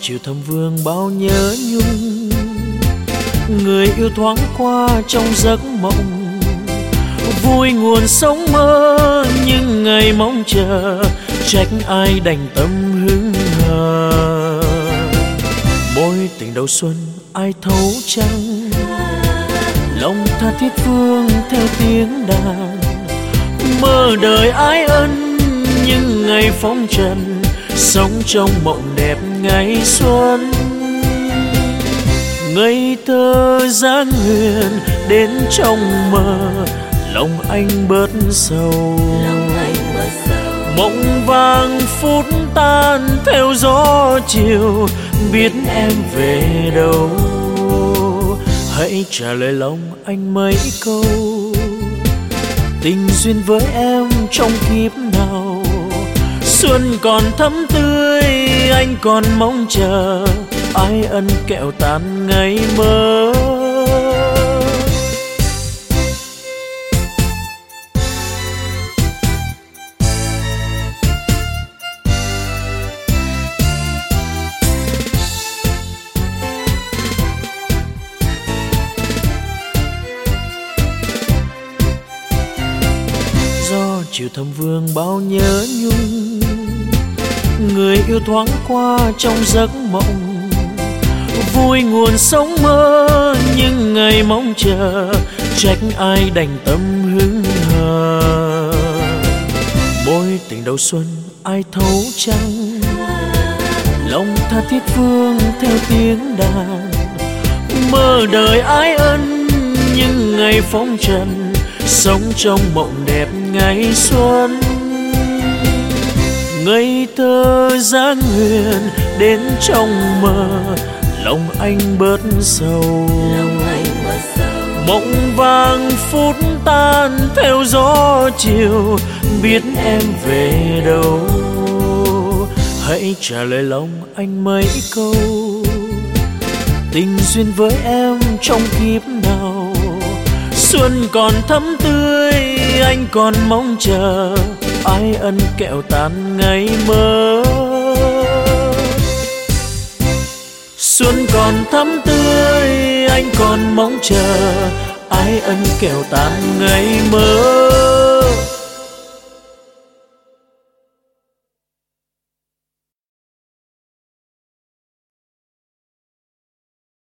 chiều thăm vương bao nhớ nhung, người yêu thoáng qua trong giấc mộng, vui nguồn sống mơ nhưng ngày mong chờ, trách ai đành tâm hững hờ. Mối tình đầu xuân ai thấu chăng, lòng tha thiết vương theo tiếng đàn, mơ đời ái ân nhưng ngày phong trần, sống trong mộng đẹp ngày xuân. Ngây thơ dáng huyền đến trong mơ, lòng anh bớt sầu. Mộng vàng phút tan theo gió chiều, biết em về đâu. Hãy trả lời lòng anh mấy câu, tình duyên với em trong kiếp nào. Xuân còn thắm tươi, anh còn mong chờ, ái ân kẹo tan ngày mơ. Do chiều thăm vương bao nhớ nhung, người yêu thoáng qua trong giấc mộng, vui nguồn sống mơ nhưng ngày mong chờ, trách ai đành tâm hững hờ. Mối tình đầu xuân ai thấu chăng, lòng tha thiết vương theo tiếng đàn, mơ đời ái ân nhưng ngày phong trần, sống trong mộng đẹp ngày xuân. Ngây thơ dáng huyền đến trong mơ, lòng anh bớt sầu. Mộng vàng phút tan theo gió chiều, biết em về đâu. Hãy trả lời lòng anh mấy câu, tình duyên với em trong kiếp nào. Xuân còn thắm tươi, anh còn mong chờ, ái ân kẹo tan ngày mơ. Xuân còn thắm tươi, anh còn mong chờ, ái ân kẹo tan ngày mơ.